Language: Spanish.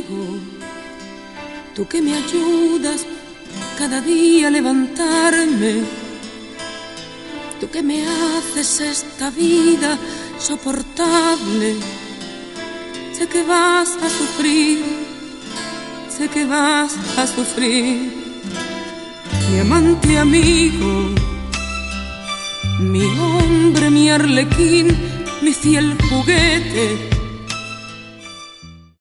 amigo, tú que me ayudas cada día a levantarme, tú que me haces esta vida soportable. Sé que vas a sufrir, sé que vas a sufrir, mi amante amigo, mi hombre, mi arlequín, mi fiel juguete.